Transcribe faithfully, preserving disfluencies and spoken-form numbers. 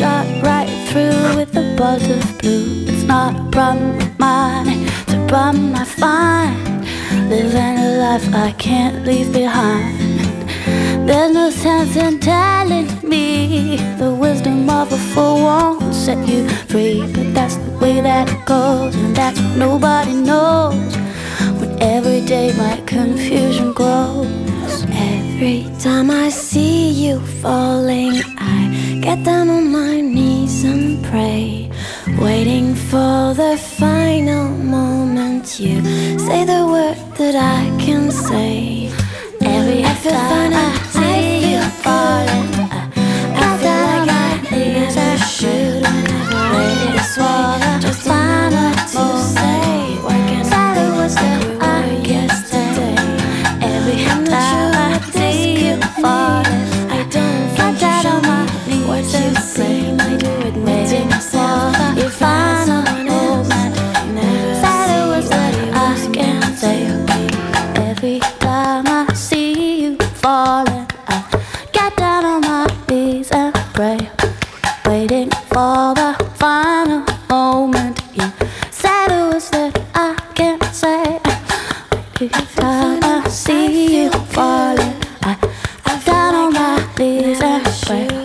shot right through with a bolt of blue. It's not a problem of mine, it's a problem I find, living a life I can't leave behind. There's no sense in telling me the wisdom of a fool won't set you free, but that's the way that it goes, and that's what nobody knows. When every day my confusion grows, every time I see you falling, I get down on my knees and pray, waiting for the final moment you say the word that I can say. Every time I see you falling, I feel like I never should have never this way. Just final to say, why can't I do what's like we were yesterday? Every time I see you falling, I don't think you show me what you say. I do it waiting for your final moment. Said it was like I can't say. Every time I see you falling, I get down on my knees and pray, waiting for the final moment. You said it was that I can't say. Every time I see you falling, I get down on my knees and pray.